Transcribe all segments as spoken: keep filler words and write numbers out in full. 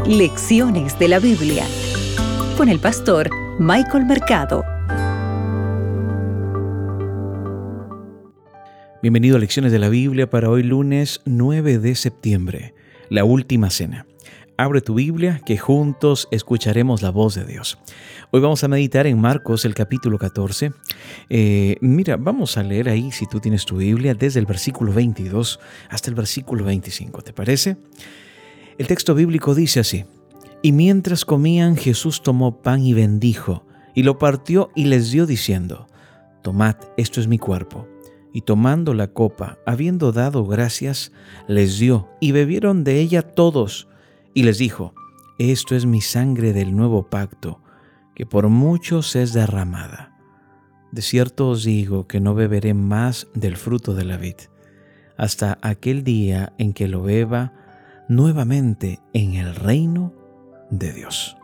Lecciones de la Biblia con el pastor Michael Mercado. Bienvenido a Lecciones de la Biblia para hoy lunes nueve de septiembre, la última cena. Abre tu Biblia que juntos escucharemos la voz de Dios. Hoy vamos a meditar en Marcos el capítulo catorce. Eh, mira, vamos a leer ahí, si tú tienes tu Biblia, desde el versículo veintidós hasta el versículo veinticinco. ¿Te parece? El texto bíblico dice así: Y mientras comían, Jesús tomó pan y bendijo, y lo partió y les dio diciendo: Tomad, esto es mi cuerpo. Y tomando la copa, habiendo dado gracias, les dio, y bebieron de ella todos. Y les dijo: Esto es mi sangre del nuevo pacto, que por muchos es derramada. De cierto os digo que no beberé más del fruto de la vid, hasta aquel día en que lo beba nuevamente en el reino de Dios.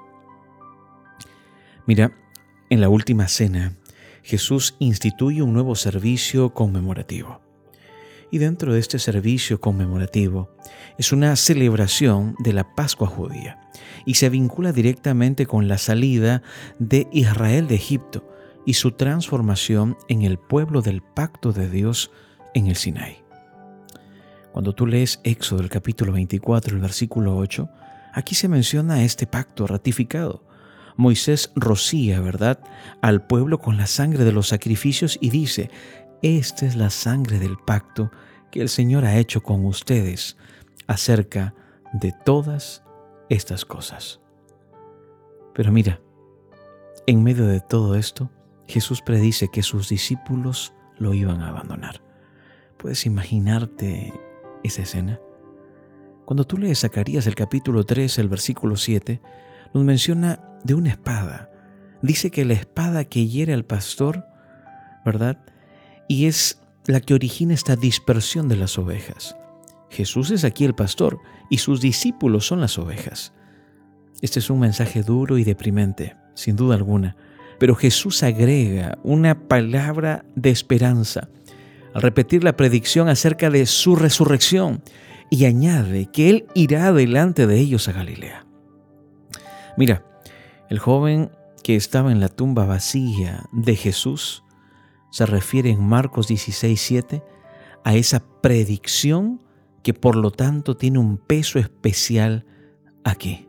Mira, en la última cena, Jesús instituye un nuevo servicio conmemorativo. Y dentro de este servicio conmemorativo es una celebración de la Pascua judía y se vincula directamente con la salida de Israel de Egipto y su transformación en el pueblo del pacto de Dios en el Sinaí. Cuando tú lees Éxodo el capítulo veinticuatro, el versículo ocho, aquí se menciona este pacto ratificado. Moisés rocía, ¿verdad?, al pueblo con la sangre de los sacrificios y dice: Esta es la sangre del pacto que el Señor ha hecho con ustedes acerca de todas estas cosas. Pero mira, en medio de todo esto, Jesús predice que sus discípulos lo iban a abandonar. ¿Puedes imaginarte esa escena? Cuando tú lees Zacarías el capítulo tres, el versículo siete, nos menciona de una espada. Dice que la espada que hiere al pastor, ¿verdad?, y es la que origina esta dispersión de las ovejas. Jesús es aquí el pastor y sus discípulos son las ovejas. Este es un mensaje duro y deprimente, sin duda alguna, pero Jesús agrega una palabra de esperanza al repetir la predicción acerca de su resurrección y añade que Él irá delante de ellos a Galilea. Mira, el joven que estaba en la tumba vacía de Jesús se refiere en Marcos dieciséis siete a esa predicción que por lo tanto tiene un peso especial aquí.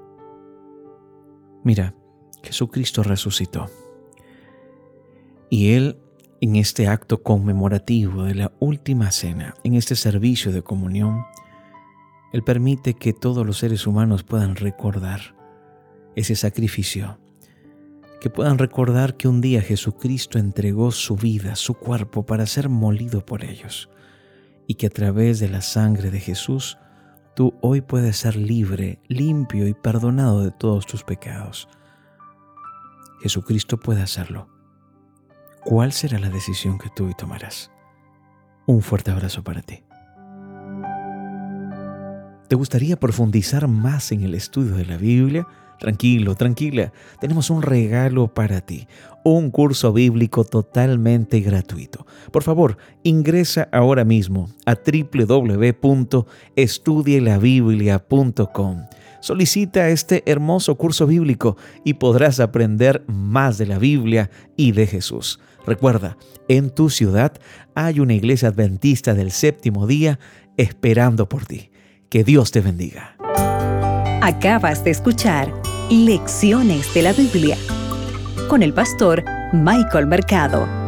Mira, Jesucristo resucitó y Él, en este acto conmemorativo de la última cena, en este servicio de comunión, Él permite que todos los seres humanos puedan recordar ese sacrificio, que puedan recordar que un día Jesucristo entregó su vida, su cuerpo, para ser molido por ellos, y que a través de la sangre de Jesús tú hoy puedes ser libre, limpio y perdonado de todos tus pecados. Jesucristo puede hacerlo. ¿Cuál será la decisión que tú hoy tomarás? Un fuerte abrazo para ti. ¿Te gustaría profundizar más en el estudio de la Biblia? Tranquilo, tranquila, tenemos un regalo para ti, un curso bíblico totalmente gratuito. Por favor, ingresa ahora mismo a doble u doble u doble u punto estudie la biblia punto com. Solicita este hermoso curso bíblico y podrás aprender más de la Biblia y de Jesús. Recuerda, en tu ciudad hay una iglesia adventista del séptimo día esperando por ti. Que Dios te bendiga. Acabas de escuchar Lecciones de la Biblia con el pastor Michael Mercado.